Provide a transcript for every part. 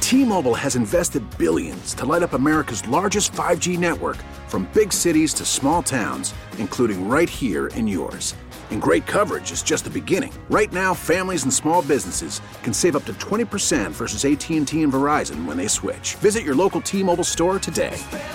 T-Mobile has invested billions to light up America's largest 5G network, from big cities to small towns, including right here in yours. And great coverage is just the beginning. Right now, families and small businesses can save up to 20% versus AT&T and Verizon when they switch. Visit your local T-Mobile store today.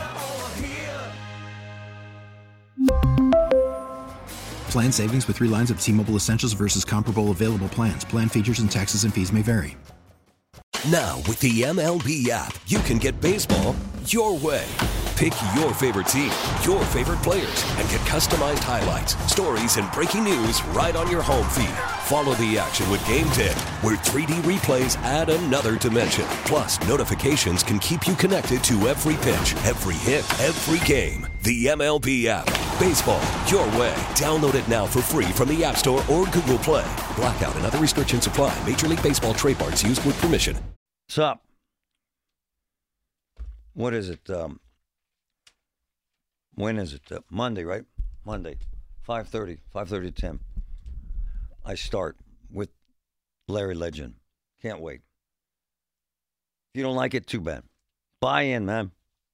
Plan savings with 3 lines of T-Mobile Essentials versus comparable available plans. Plan features and taxes and fees may vary. Now, with the MLB app, you can get baseball your way. Pick your favorite team, your favorite players, and get customized highlights, stories, and breaking news right on your home feed. Follow the action with Game Day, where 3D replays add another dimension. Plus, notifications can keep you connected to every pitch, every hit, every game. The MLB app. Baseball your way. Download it now for free from the App Store or Google Play. Blackout and other restrictions apply. Major League Baseball trademarks used with permission. What's up? What is it? When is it? Monday, right? Monday, 5:30 to 10. I start with Larry Legend. Can't wait. If you don't like it, too bad. Buy in, man.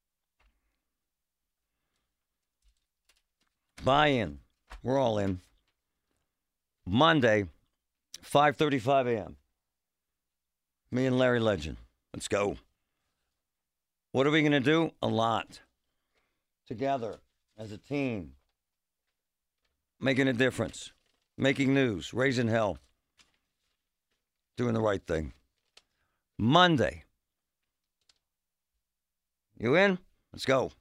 Buy in. We're all in. Monday, 5:35 a.m. Me and Larry Legend. Let's go. What are we going to do? A lot. Together, as a team. Making a difference. Making news. Raising hell. Doing the right thing. Monday. You in? Let's go.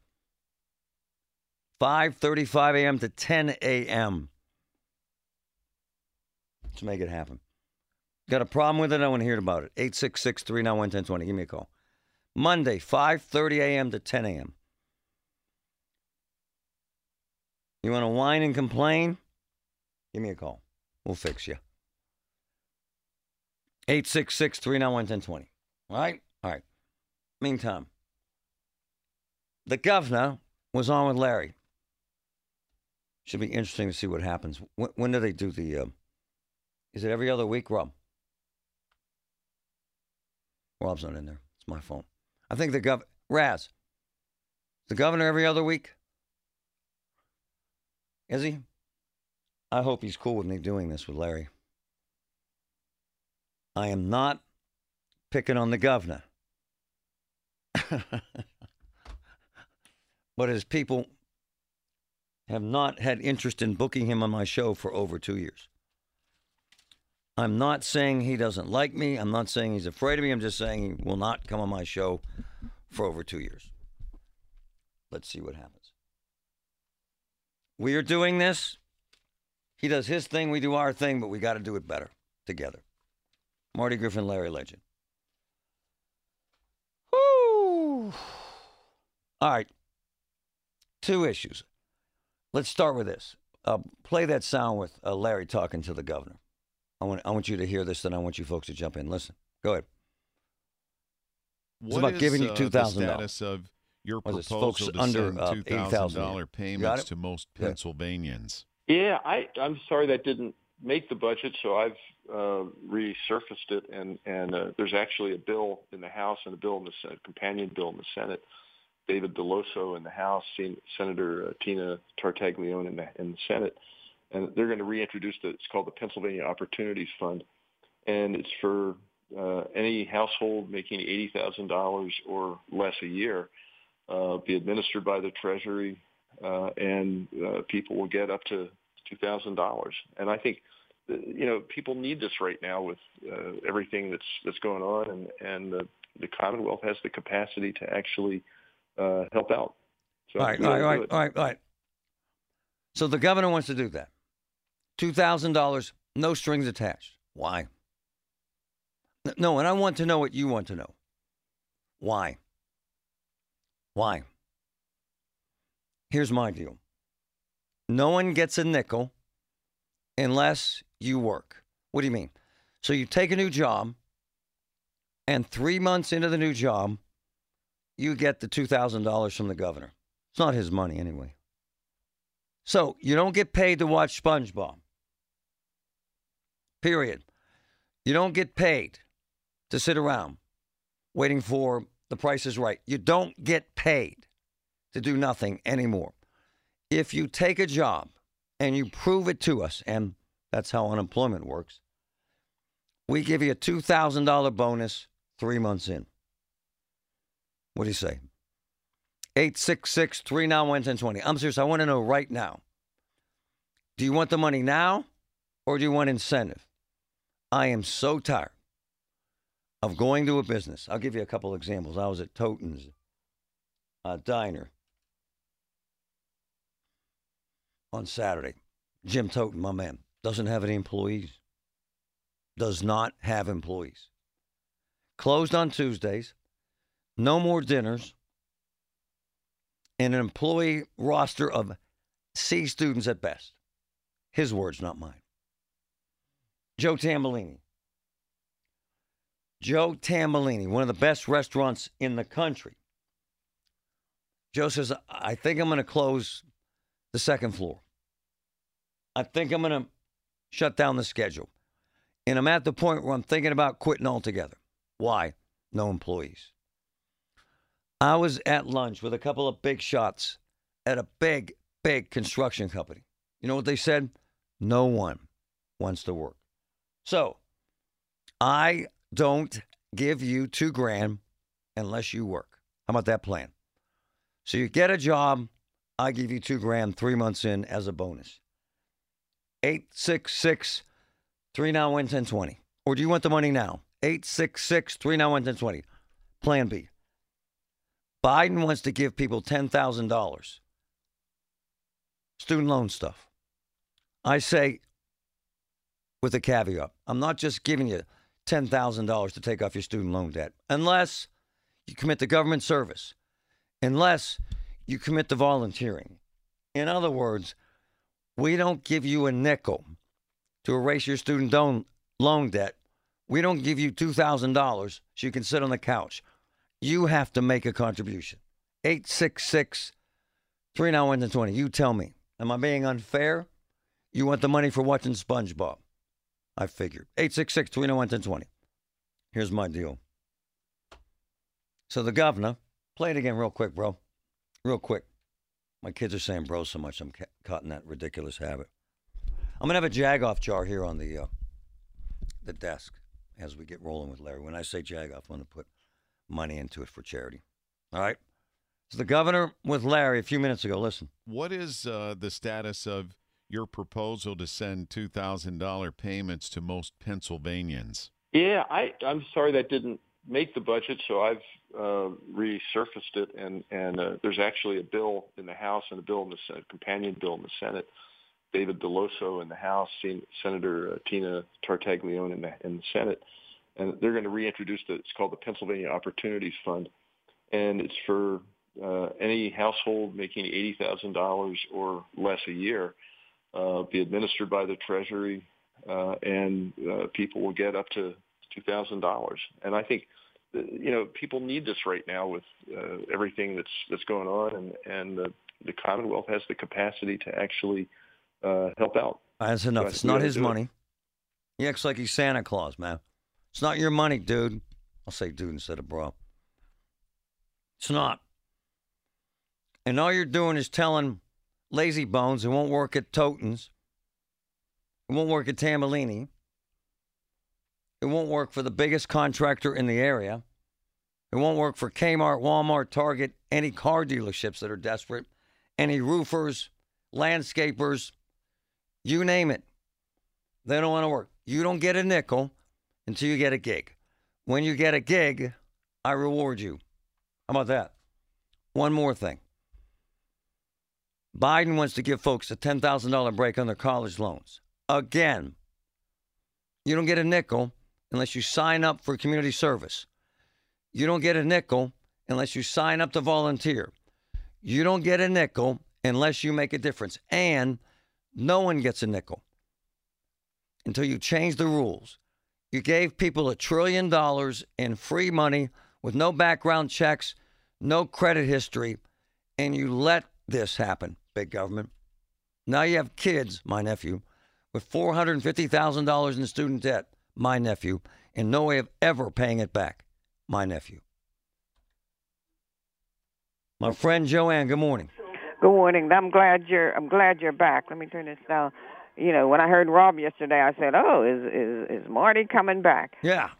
5:35 a.m. to 10 a.m. Let's make it happen. Got a problem with it? I want to hear about it. 866-391-1020. Give me a call. Monday, 5:30 a.m. to 10 a.m. You want to whine and complain? Give me a call. We'll fix you. 866-391-1020. All right? All right. Meantime, the governor was on with Larry. Should be interesting to see what happens. When do they do the... is it every other week, Rob? Rob's not in there. It's my phone. I think the governor... Raz. The governor every other week? Is he? I hope he's cool with me doing this with Larry. I am not picking on the governor. But his people have not had interest in booking him on my show for over 2 years. I'm not saying he doesn't like me. I'm not saying he's afraid of me. I'm just saying he will not come on my show for over 2 years. Let's see what happens. We are doing this. He does his thing. We do our thing, but we got to do it better together. Marty Griffin, Larry Legend. Woo! All right. 2 issues. Let's start with this. Play that sound with Larry talking to the governor. I want you to hear this, and I want you folks to jump in. Listen. Go ahead. It's about giving you $2,000. The status of your proposal to send $2,000 payments to most Pennsylvanians? Yeah, I'm sorry that didn't make the budget, so I've resurfaced it, and there's actually a bill in the House and a bill in the Senate, companion bill in the Senate. David Deloso in the House, Senator Tina Tartaglione in the Senate, and they're going to reintroduce it's called the Pennsylvania Opportunities Fund, and it's for any household making $80,000 or less a year, be administered by the Treasury, and people will get up to $2,000. And I think, people need this right now with everything that's going on, and the Commonwealth has the capacity to actually help out. So, all right. So the governor wants to do that. $2,000, no strings attached. Why? No, and I want to know what you want to know. Why? Here's my deal. No one gets a nickel unless you work. What do you mean? So you take a new job, and 3 months into the new job, you get the $2,000 from the governor. It's not his money anyway. So you don't get paid to watch SpongeBob. Period. You don't get paid to sit around. waiting for The Price is Right. You don't get paid to do nothing anymore. If you take a job and you prove it to us, and that's how unemployment works, we give you a $2,000 bonus 3 months in. What do you say? 866-391-1020. I'm serious. I want to know right now. Do you want the money now or do you want incentive? I am so tired of going to a business. I'll give you a couple examples. I was at Toten's Diner on Saturday. Jim Toten, my man, doesn't have any employees. Does not have employees. Closed on Tuesdays. No more dinners. And an employee roster of C students at best. His words, not mine. Joe Tambolini. Joe Tambolini, one of the best restaurants in the country. Joe says, I think I'm going to close the second floor. I think I'm going to shut down the schedule. And I'm at the point where I'm thinking about quitting altogether. Why? No employees. I was at lunch with a couple of big shots at a big, big construction company. You know what they said? No one wants to work. So, I don't give you $2,000 unless you work. How about that plan? So you get a job, I give you $2,000 3 months in as a bonus. 866-391-1020. Or do you want the money now? 866-391-1020. Plan B. Biden wants to give people $10,000. Student loan stuff. I say, with a caveat, I'm not just giving you $10,000 to take off your student loan debt, unless you commit to government service, unless you commit to volunteering. In other words, we don't give you a nickel to erase your student loan debt. We don't give you $2,000 so you can sit on the couch. You have to make a contribution. 866-391-1020. You tell me, am I being unfair? You want the money for watching SpongeBob? I figured. 866-391-1020. Here's my deal. So the governor, play it again real quick, bro. Real quick. My kids are saying bro so much, I'm caught in that ridiculous habit. I'm going to have a Jag-off jar here on the desk as we get rolling with Larry. When I say Jag-off, I'm going to put money into it for charity. All right? So the governor with Larry a few minutes ago. Listen. What is the status of your proposal to send $2,000 payments to most Pennsylvanians? Yeah, I'm sorry that didn't make the budget, so I've resurfaced it, and there's actually a bill in the House and a bill in the Senate, companion bill in the Senate. David DeLoso in the House, Senator Tina Tartaglione in the Senate, and they're going to reintroduce it's called the Pennsylvania Opportunities Fund, and it's for any household making $80,000 or less a year. Be administered by the Treasury, and people will get up to $2,000. And I think, people need this right now with everything that's going on, and the Commonwealth has the capacity to actually help out. That's enough. It's not his money. He acts like he's Santa Claus, man. It's not your money, dude. I'll say dude instead of bro. It's not. And all you're doing is telling lazy bones, it won't work at Toten's. It won't work at Tambolini. It won't work for the biggest contractor in the area. It won't work for Kmart, Walmart, Target, any car dealerships that are desperate, any roofers, landscapers, you name it. They don't want to work. You don't get a nickel until you get a gig. When you get a gig, I reward you. How about that? One more thing. Biden wants to give folks a $10,000 break on their college loans. Again, you don't get a nickel unless you sign up for community service. You don't get a nickel unless you sign up to volunteer. You don't get a nickel unless you make a difference. And no one gets a nickel until you change the rules. You gave people $1 trillion in free money with no background checks, no credit history, and you let this happen, big government. Now you have kids, my nephew, with $450,000 in student debt, my nephew, and no way of ever paying it back, my nephew. My friend Joanne, good morning. Good morning. I'm glad you're back. Let me turn this down. You know, when I heard Rob yesterday, I said, "Oh, is Marty coming back?" Yeah.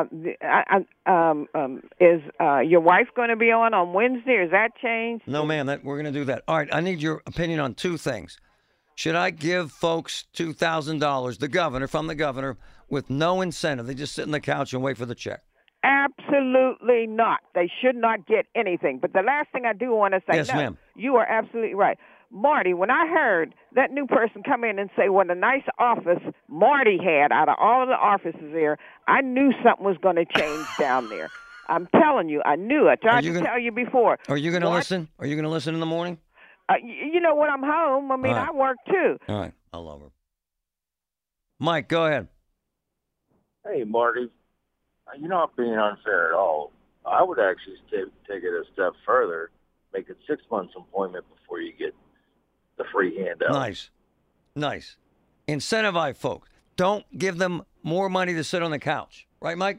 Is your wife going to be on Wednesday? Is that changed? No, ma'am. We're going to do that. All right. I need your opinion on two things. Should I give folks $2,000, from the governor, with no incentive? They just sit on the couch and wait for the check. Absolutely not. They should not get anything. But the last thing I do want to say, yes, ma'am. You are absolutely right. Marty, when I heard that new person come in and say what a nice office Marty had out of all of the offices there, I knew something was going to change down there. I'm telling you, I knew. I tried to tell you before. Are you going to listen? Are you going to listen in the morning? You know, when I'm home, I mean, right. I work too. All right. I love her. Mike, go ahead. Hey, Marty. You're not being unfair at all. I would actually take it a step further, make it 6 months employment before you get the free handout. Nice. Incentivize folks. Don't give them more money to sit on the couch. Right, Mike?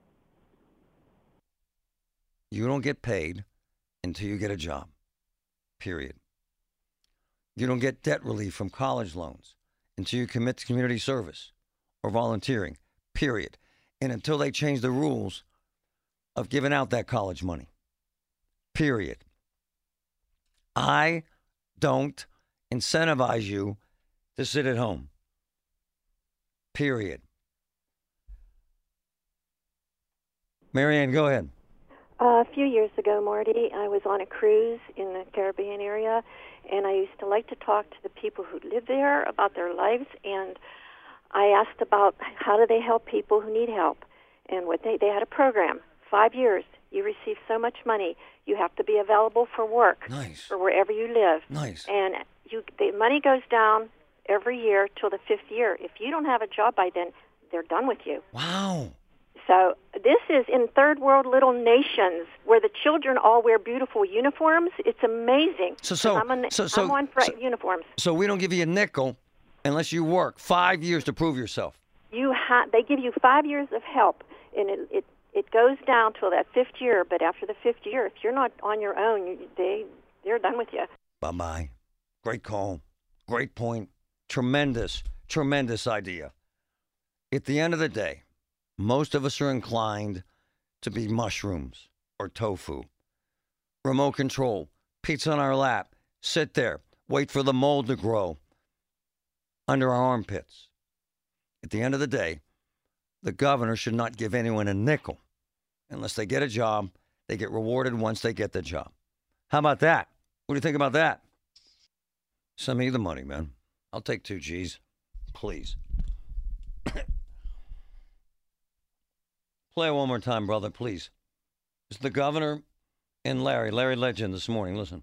You don't get paid until you get a job. Period. You don't get debt relief from college loans until you commit to community service or volunteering. Period. And until they change the rules of giving out that college money. Period. I don't incentivize you to sit at home. Period. Marianne, go ahead. A few years ago, Marty, I was on a cruise in the Caribbean area, and I used to like to talk to the people who live there about their lives, and I asked about how do they help people who need help. And what they had a program, 5 years. You receive so much money. You have to be available for work. Nice. For wherever you live. Nice. And the money goes down every year till the 5th year. If you don't have a job by then, they're done with you. Wow. So this is in third world little nations where the children all wear beautiful uniforms. It's amazing. I'm on for uniforms. So we don't give you a nickel unless you work 5 years to prove yourself. They give you 5 years of help, and it goes down till that 5th year. But after the 5th year, if you're not on your own, they're done with you. Bye-bye. Great call. Great point. Tremendous idea. At the end of the day, most of us are inclined to be mushrooms or tofu. Remote control, pizza on our lap, sit there, wait for the mold to grow under our armpits. At the end of the day, the governor should not give anyone a nickel. Unless they get a job, they get rewarded once they get the job. How about that? What do you think about that? Send me the money, man. I'll take 2 G's. Please. Play it one more time, brother, please. It's the governor and Larry Legend this morning. Listen.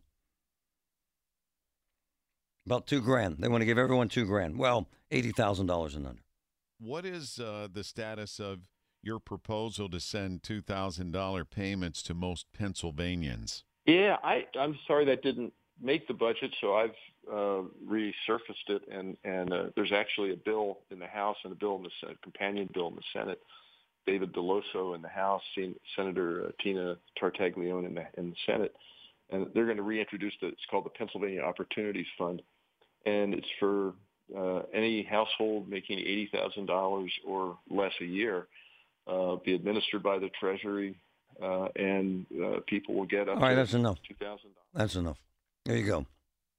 About $2,000. They want to give everyone $2,000. Well, $80,000 and under. What is the status of your proposal to send $2,000 payments to most Pennsylvanians? Yeah, I'm sorry that didn't make the budget, so I've resurfaced it, and there's actually a bill in the House and a bill in the Senate, companion bill in the Senate. David DeLoso in the House, Senator Tina Tartaglione in the Senate, and they're going to reintroduce it's called the Pennsylvania Opportunities Fund, and it's for any household making $80,000 or less a year, be administered by the Treasury, and people will get up to that's enough. $2,000. That's enough. There you go.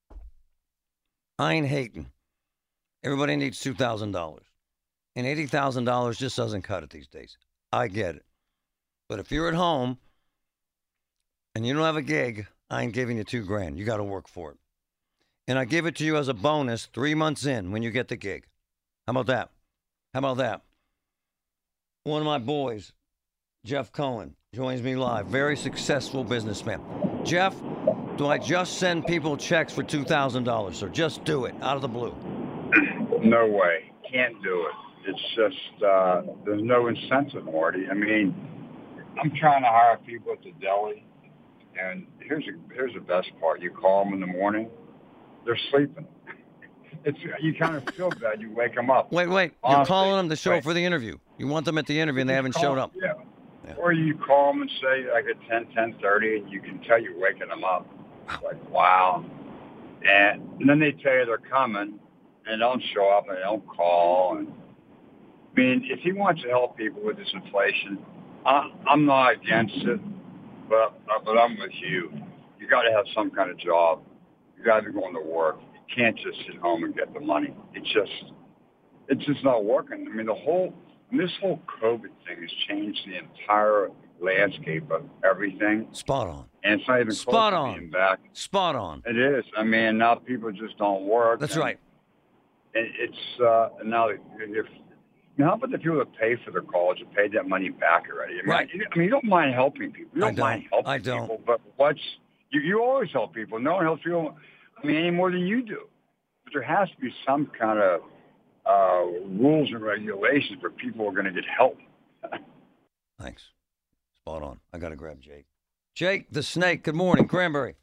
I ain't hating. Everybody needs $2,000. And $80,000 just doesn't cut it these days. I get it. But if you're at home and you don't have a gig, I ain't giving you $2,000. You got to work for it. And I give it to you as a bonus 3 months in when you get the gig. How about that? How about that? One of my boys, Jeff Cohen, joins me live. Very successful businessman. Jeff, do I just send people checks for $2,000? So just do it out of the blue. No way. Can't do it. It's just, there's no incentive, Marty. I mean, I'm trying to hire people at the deli, and here's the best part. You call them in the morning, they're sleeping. You kind of feel bad. You wake them up. Wait. Honestly, you're calling them to show up for the interview. You want them at the interview, and they haven't showed up. Yeah. Or you call them and say, like at 10:30, and you can tell you're waking them up. It's like, wow. And then they tell you they're coming, and they don't show up, and they don't call. And I mean, if he wants to help people with this inflation, I'm not against it, but I'm with you. You got to have some kind of job. You got to be going to work. You can't just sit home and get the money. It's just not working. I mean, this whole COVID thing has changed the entire landscape of everything. Spot on. And it's not even close to being back. Spot on. It is. I mean, now people just don't work. That's right. And it's now if. How about the people that pay for their college and paid that money back already? I mean, right. I mean, you don't mind helping people. You don't mind helping people. But you always help people. No one helps people, I mean, any more than you do. But there has to be some kind of rules and regulations where people are going to get help. Thanks. Spot on. I got to grab Jake. Jake, the snake. Good morning. Cranberry.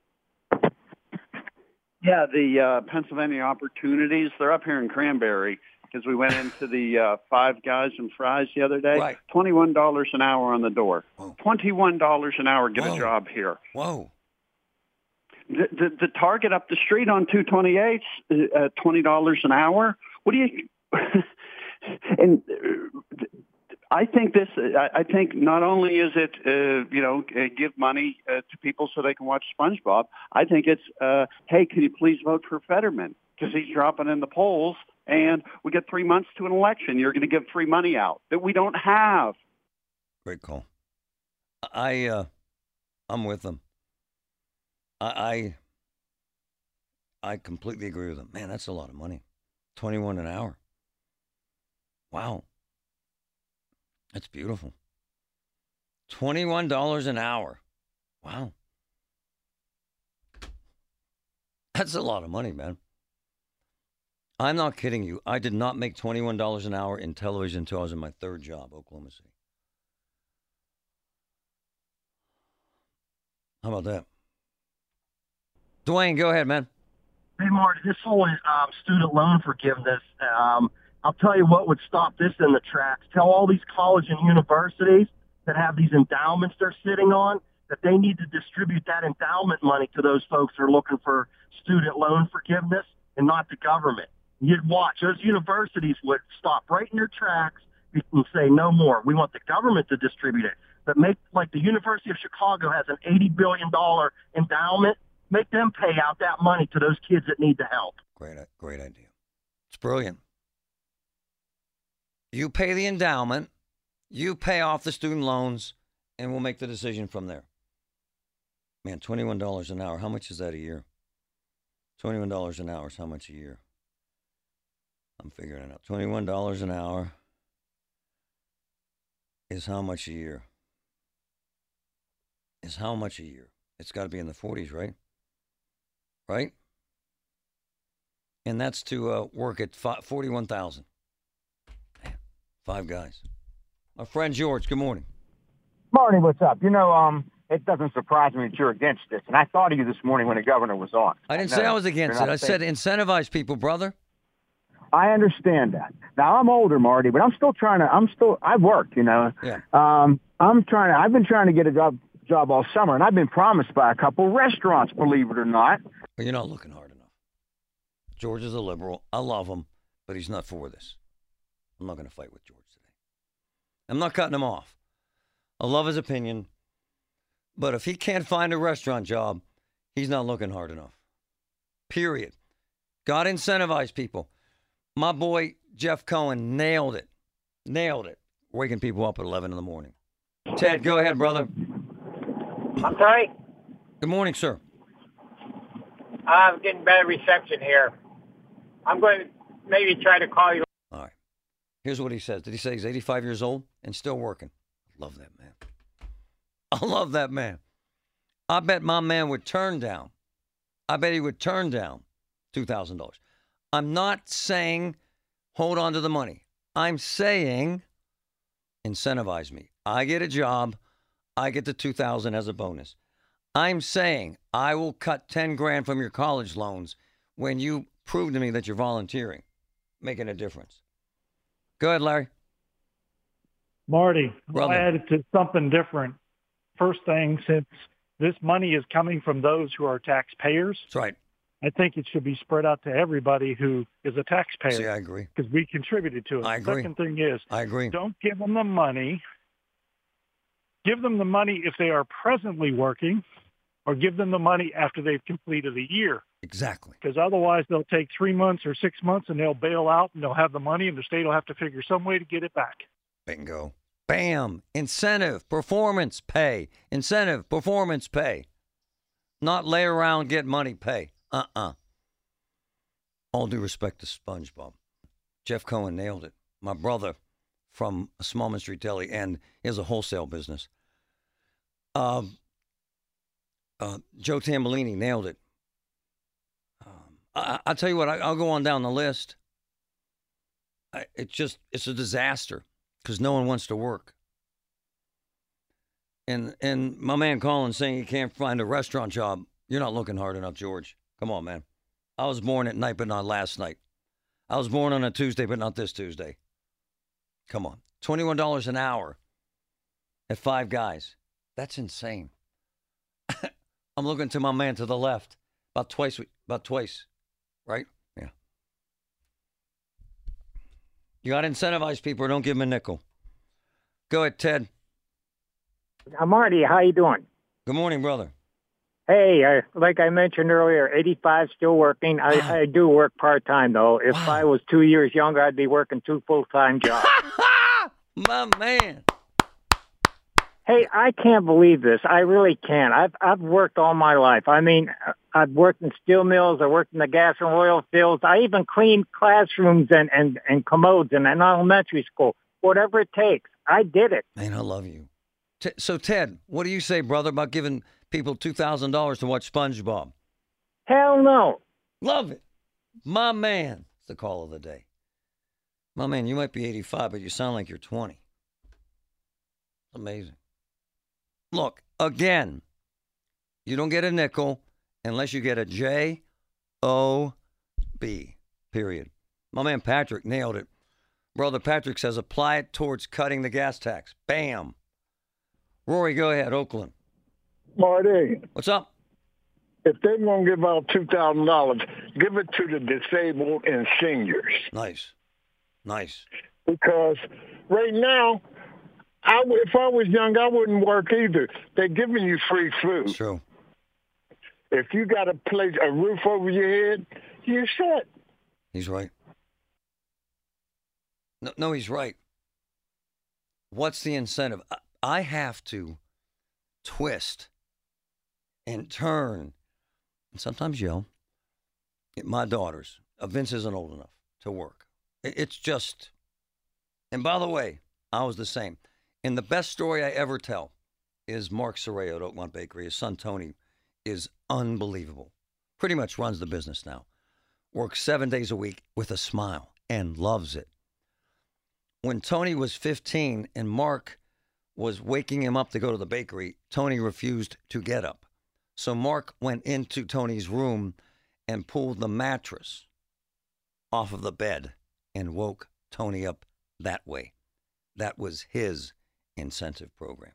Yeah, the Pennsylvania Opportunities, they're up here in Cranberry. Because we went into the Five Guys and Fries the other day. Right. $21 an hour on the door. Whoa. $21 an hour, get a job here. Whoa. The Target up the street on 228, $20 an hour. What do you... and I think I think not only is it, give money to people so they can watch SpongeBob, I think it's, hey, can you please vote for Fetterman? Because he's dropping in the polls. And we get 3 months to an election. You're going to give free money out that we don't have. Great call. I'm with them. I completely agree with them. Man, that's a lot of money. $21 an hour. Wow. That's beautiful. $21 an hour. Wow. That's a lot of money, man. I'm not kidding you. I did not make $21 an hour in television until I was in my third job, Oklahoma City. How about that? Dwayne, go ahead, man. Hey, Marty, this whole student loan forgiveness, I'll tell you what would stop this in the tracks. Tell all these colleges and universities that have these endowments they're sitting on that they need to distribute that endowment money to those folks that are looking for student loan forgiveness and not the government. You'd watch. Those universities would stop right in their tracks and say, no more. We want the government to distribute it. But make, like the University of Chicago has an $80 billion endowment, make them pay out that money to those kids that need the help. Great idea. It's brilliant. You pay the endowment, you pay off the student loans, and we'll make the decision from there. Man, $21 an hour, how much is that a year? $21 an hour is how much a year? I'm figuring it out. $21 an hour is how much a year? Is how much a year? It's got to be in the 40s, right? Right? And that's to work at 41,000. Five Guys. My friend George, good morning. Marty, what's up? You know, it doesn't surprise me that you're against this. And I thought of you this morning when the governor was on. I didn't say I was against it. I said incentivize people, brother. I understand that. Now, I'm older, Marty, but I work, you know. Yeah. I've been trying to get a job all summer, and I've been promised by a couple restaurants, believe it or not. Well, you're not looking hard enough. George is a liberal. I love him, but he's not for this. I'm not going to fight with George today. I'm not cutting him off. I love his opinion, but if he can't find a restaurant job, he's not looking hard enough. Period. Got to incentivize people. My boy, Jeff Cohen, nailed it. Waking people up at 11 in the morning. Ted, go ahead, brother. I'm sorry? Good morning, sir. I'm getting better reception here. I'm going to maybe try to call you. All right. Here's what he says. Did he say he's 85 years old and still working? Love that man. I love that man. I bet my man would turn down. I bet he would turn down $2,000. I'm not saying hold on to the money. I'm saying incentivize me. I get a job. I get the $2,000 as a bonus. I'm saying I will cut 10 grand from your college loans when you prove to me that you're volunteering, making a difference. Go ahead, Larry. Marty, Brother. I'll add it to something different. First thing, since this money is coming from those who are taxpayers, That's right. I think it should be spread out to everybody who is a taxpayer. See, I agree. Because we contributed to it. I agree. Second thing is, I agree. don't give them the money. Give them the money if they are presently working, or give them the money after they've completed a year. Exactly. Because otherwise they'll take 3 months or 6 months and they'll bail out and they'll have the money and the state will have to figure some way to get it back. Bingo. Bam. Incentive, performance pay. Incentive, performance pay. Not lay around, get money, pay. All due respect to SpongeBob. Jeff Cohen nailed it. My brother from a Smallman Street Deli, and he has a wholesale business. Joe Tambellini nailed it. I'll tell you what, I'll go on down the list. It's a disaster because no one wants to work. And my man Colin saying he can't find a restaurant job. You're not looking hard enough, George. Come on, man. I was born at night, but not last night. I was born on a Tuesday, but not this Tuesday. Come on. $21 an hour at Five Guys. That's insane. I'm looking to my man to the left. About twice, right? Yeah. You got to incentivize people or don't give them a nickel. Go ahead, Ted. Marty, how you doing? Good morning, brother. Hey, like I mentioned earlier, 85, still working. I do work part-time, though. If I was 2 years younger, I'd be working 2 full-time jobs. My man. Hey, I can't believe this. I really can't. I've worked all my life. I mean, I've worked in steel mills. I worked in the gas and oil fields. I even cleaned classrooms and commodes in an elementary school. Whatever it takes. I did it. Man, I love you. So, Ted, what do you say, brother, about giving people $2,000 to watch SpongeBob? Hell no. Love it. My man. It's the call of the day. My man, you might be 85, but you sound like you're 20. Amazing. Look, again, you don't get a nickel unless you get a J-O-B, period. My man Patrick nailed it. Brother Patrick says apply it towards cutting the gas tax. Bam. Rory, go ahead, Oakland. Marty. What's up? If they're going to give out $2,000, give it to the disabled and seniors. Nice. Because right now, if I was young, I wouldn't work either. They're giving you free food. True. If you got a roof over your head, you're set. He's right. No, he's right. What's the incentive? I have to twist and turn and sometimes yell at my daughters. Vince isn't old enough to work. It's just, and by the way, I was the same. And the best story I ever tell is Mark Sorreo at Oakmont Bakery. His son, Tony, is unbelievable. Pretty much runs the business now. Works 7 days a week with a smile and loves it. When Tony was 15 and Mark was waking him up to go to the bakery, Tony refused to get up. So Mark went into Tony's room and pulled the mattress off of the bed and woke Tony up that way. That was his incentive program.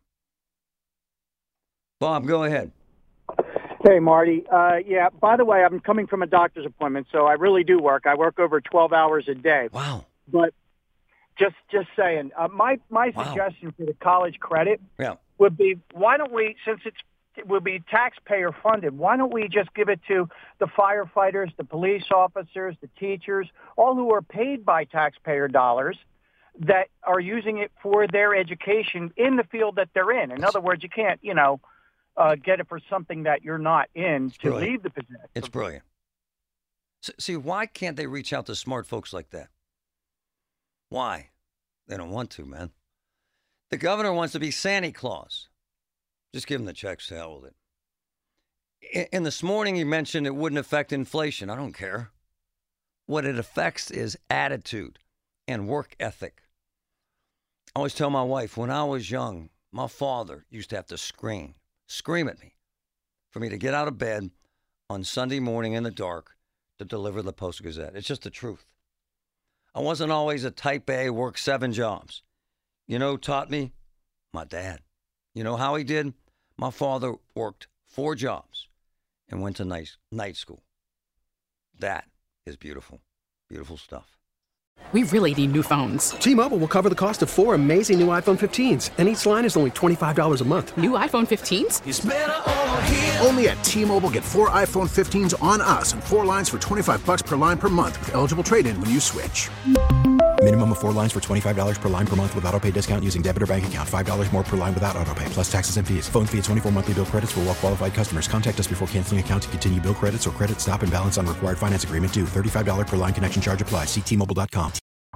Bob, go ahead. Hey, Marty. Yeah, by the way, I'm coming from a doctor's appointment, so I really do work. I work over 12 hours a day. Wow. But just saying, my suggestion for the college credit would be, why don't we, since it will be taxpayer funded, why don't we just give it to the firefighters, the police officers, the teachers, all who are paid by taxpayer dollars that are using it for their education in the field that they're in. In other words, you can't, get it for something that you're not in to leave the position. It's brilliant. See, why can't they reach out to smart folks like that? Why? They don't want to, man. The governor wants to be Santa Claus. Just give him the checks, to hell with it. And this morning he mentioned it wouldn't affect inflation. I don't care. What it affects is attitude and work ethic. I always tell my wife, when I was young, my father used to have to scream at me for me to get out of bed on Sunday morning in the dark to deliver the Post-Gazette. It's just the truth. I wasn't always a type A, work 7 jobs. You know who taught me? My dad. You know how he did? My father worked 4 jobs and went to night school. That is beautiful. Beautiful stuff. We really need new phones. T-Mobile will cover the cost of 4 amazing new iPhone 15s, and each line is only $25 a month. New iPhone 15s? It's better over here. Only at T-Mobile, get 4 iPhone 15s on us and 4 lines for $25 per line per month with eligible trade-in when you switch. Minimum of 4 lines for $25 per line per month with autopay discount using debit or bank account. $5 more per line without autopay, plus taxes and fees. Phone fee at 24 monthly bill credits for well-qualified customers. Contact us before canceling account to continue bill credits or credit stop and balance on required finance agreement due. $35 per line connection charge applies. See T-Mobile.com.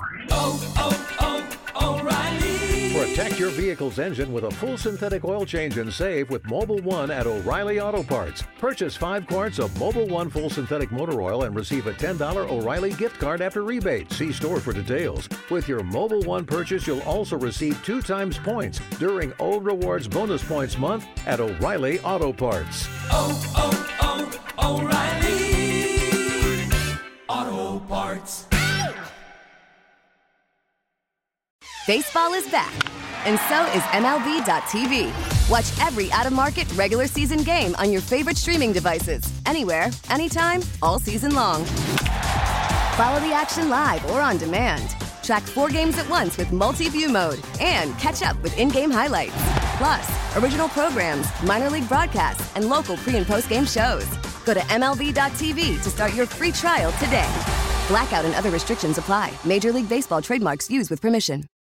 O'Reilly. Protect your vehicle's engine with a full synthetic oil change and save with Mobil 1 at O'Reilly Auto Parts. Purchase 5 quarts of Mobil 1 full synthetic motor oil and receive a $10 O'Reilly gift card after rebate. See store for details. With your Mobil 1 purchase, you'll also receive 2 times points during Old Rewards Bonus Points Month at O'Reilly Auto Parts. O'Reilly Auto Parts. Baseball is back, and so is MLB.tv. Watch every out-of-market, regular season game on your favorite streaming devices, anywhere, anytime, all season long. Follow the action live or on demand. Track 4 games at once with multi-view mode and catch up with in-game highlights. Plus, original programs, minor league broadcasts, and local pre- and post-game shows. Go to MLB.tv to start your free trial today. Blackout and other restrictions apply. Major League Baseball trademarks used with permission.